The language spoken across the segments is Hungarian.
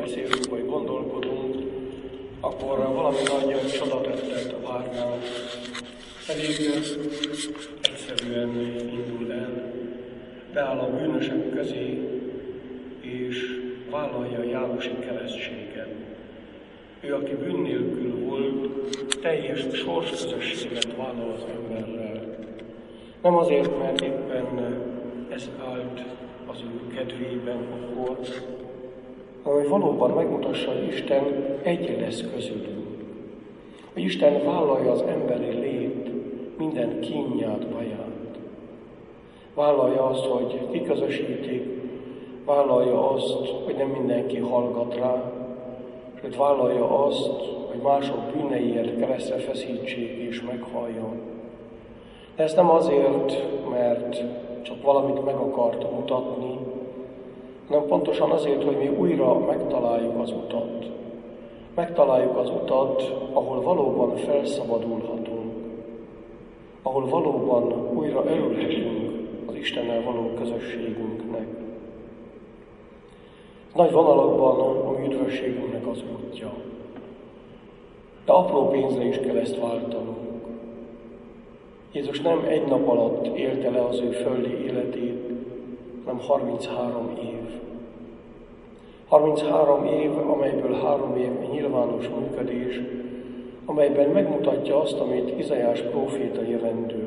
beszélünk, vagy gondolkodunk, akkor valami nagy csodatettet várnánk. Pedig egyszerűen indul el, beáll a bűnösök közé, és vállalja Jánosi keresztséget. Ő, aki bűn nélkül volt, teljes sorsközösséget vállal az emberrel. Nem azért, mert éppen ez állt az ő kedvében akkor, hanem hogy valóban megmutassa, hogy Isten egy lesz közülünk. Hogy Isten vállalja az emberi lét minden kínját, baját. Vállalja azt, hogy kiközösítik, vállalja azt, hogy nem mindenki hallgat rá, sőt vállalja azt, hogy mások bűneiért keresztre feszítsék és meghalljon. De ezt nem azért, mert csak valamit meg akart mutatni, hanem pontosan azért, hogy mi újra megtaláljuk az utat. Megtaláljuk az utat, ahol valóban felszabadulhatunk, ahol valóban újra örülhetünk az Istennel való közösségünknek. Nagy vonalakban a mi üdvösségünknek az útja. De apró pénzre is kell ezt váltanunk. Jézus nem egy nap alatt élte le az ő földi életét, hanem 33 év. 33 év, amelyből 3 év nyilvános működés, amelyben megmutatja azt, amit Izaiás próféta jövendől.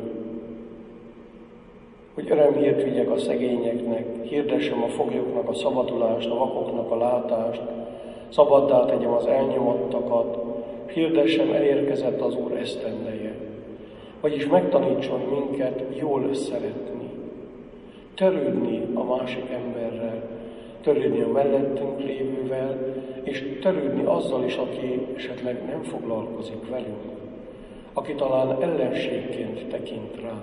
Hogy örömhírt vigyek a szegényeknek, hirdessem a foglyoknak a szabadulást, a vakoknak a látást, szabaddá tegyem az elnyomottakat, hirdessem, elérkezett az Úr esztendeje. Vagyis megtanítson minket jól szeretni, törődni a másik emberrel, törődni a mellettünk lévővel, és törődni azzal is, aki esetleg nem foglalkozik velünk, aki talán ellenségként tekint ránk.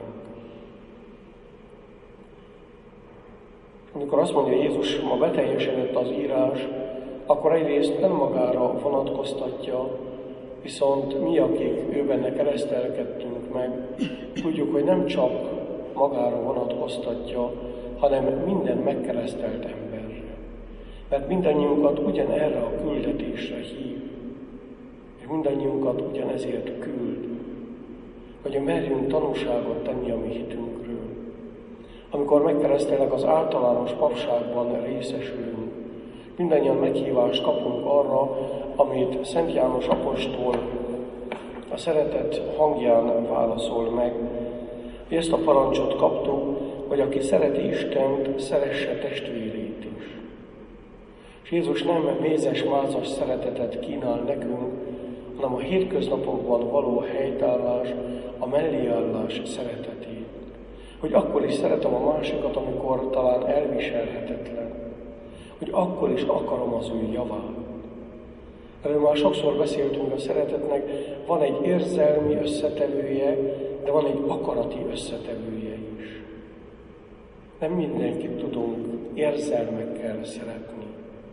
Amikor azt mondja Jézus, ma beteljesedett az írás, akkor egyrészt nem magára vonatkoztatja, viszont mi, akik ő benne keresztelkedtünk meg, tudjuk, hogy nem csak magára vonatkoztatja, hanem minden megkeresztelt emberre. Mert mindannyiunkat ugyanerre a küldetésre hív, és mindannyiunkat ugyanezért küld, hogy merjünk tanúságot tenni a mi hitünkről. Amikor megkeresztelnek, az általános papságban részesülünk, mindannyian meghívást kapunk arra, amit Szent János apostol a szeretet hangján válaszol meg. Ezt a parancsot kaptuk, hogy aki szereti Istent, szeresse testvérét is. És Jézus nem mézes-mázas szeretetet kínál nekünk, hanem a hétköznapokban való helytállás, a melléállás szeretetét. Hogy akkor is szeretem a másikat, amikor talán elviselhetetlen. Hogy akkor is akarom az ő javát. Erről már sokszor beszéltünk a szeretetnek, van egy érzelmi összetevője, de van egy akarati összetevője is. Nem mindenkit tudunk érzelmekkel szeretni,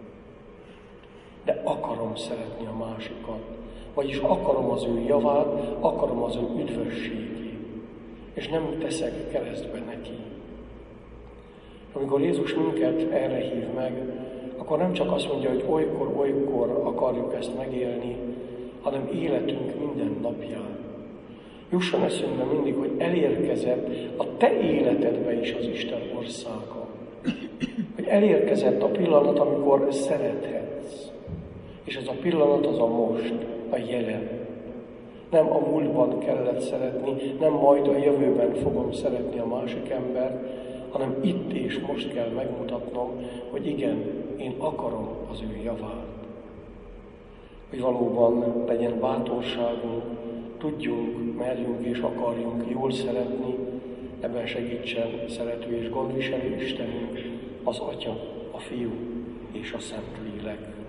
de akarom szeretni a másikat. Vagyis akarom az ő javát, akarom az ő üdvösségét, és nem teszek keresztbe neki. Amikor Jézus minket erre hív meg, akkor nem csak azt mondja, hogy olykor akarjuk ezt megélni, hanem életünk minden napján. Jusson eszünkbe mindig, hogy elérkezett a te életedbe is az Isten országa. Hogy elérkezett a pillanat, amikor szerethetsz. És ez a pillanat az a most, a jelen. Nem a múltban kellett szeretni, nem majd a jövőben fogom szeretni a másik embert, hanem itt és most kell megmutatnom, hogy igen, én akarom az ő javát. Hogy valóban legyen bátorságunk, tudjunk, merjünk és akarjunk jól szeretni, ebben segítsen szerető és gondviselő Istenünk, az Atya, a Fiú és a Szentlélek.